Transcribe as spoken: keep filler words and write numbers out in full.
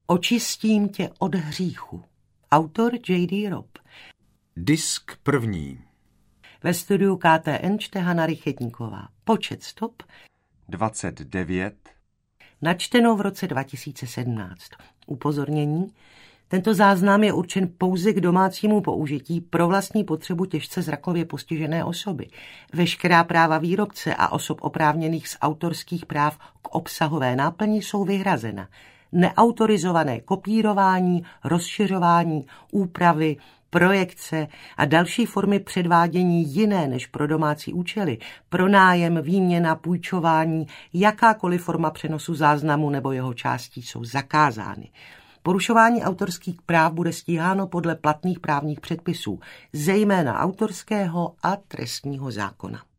Očistím tě od hříchu. Autor J D Robb. Disk první. Ve studiu K T N čte Hana Rychetníková. Počet stop dvacet devět. Načteno v roce dva tisíce sedmnáct. Upozornění. Tento záznam je určen pouze k domácímu použití pro vlastní potřebu těžce zrakově postižené osoby. Veškerá práva výrobce a osob oprávněných z autorských práv k obsahové náplni jsou vyhrazena. Neautorizované kopírování, rozšiřování, úpravy, projekce a další formy předvádění jiné než pro domácí účely, pronájem, výměna, půjčování, jakákoliv forma přenosu záznamu nebo jeho částí jsou zakázány. Porušování autorských práv bude stíháno podle platných právních předpisů, zejména autorského a trestního zákona.